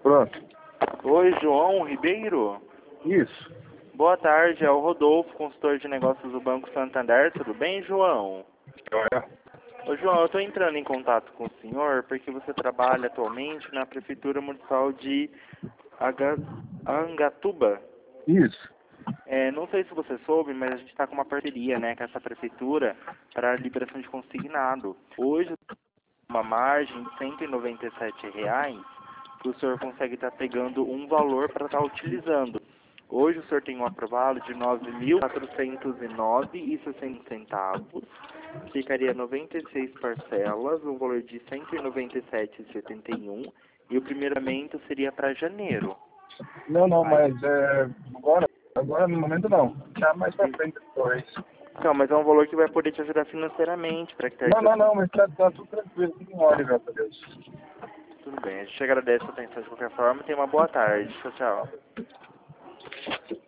Pronto. Oi, João Ribeiro. Isso. Boa tarde, é o Rodolfo, consultor de negócios do Banco Santander. Tudo bem, João? Ô, João, eu estou entrando em contato com o senhor porque você trabalha atualmente na Prefeitura Municipal de Angatuba. Isso. Não sei se você soube, mas a gente está com uma parceria, né, com essa prefeitura para a liberação de consignado. Hoje, uma margem de R$ 197, que o senhor consegue estar pegando um valor para estar utilizando. Hoje o senhor tem um aprovado de R$ 9.409,60. Ficaria 96 parcelas, um valor de R$ 197,71. E o primeiramente seria para janeiro. Não, mas agora no momento não. Já mais pra frente depois. Então, mas é um valor que vai poder te ajudar financeiramente para que Não, mas tá tudo tranquilo, tudo em ordem, graças a Deus. Tudo bem, a gente agradece a atenção de qualquer forma. Tenha uma boa tarde. Tchau, tchau.